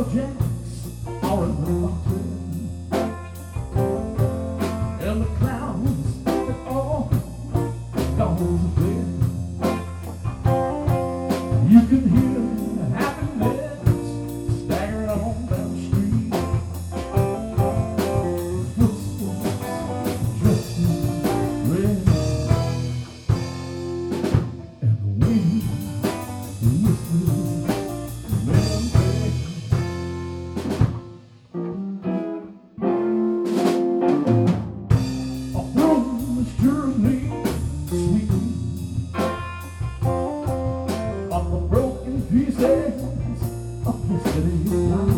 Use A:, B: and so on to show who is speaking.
A: lumberjacks are in the mountain, and the clowns have all gone to bed. You can hear happiness staggering on down the street. Footsteps dressed in red, and the wind whistles melancholy. A blues journey sweetly of the broken pieces of yesterday's life.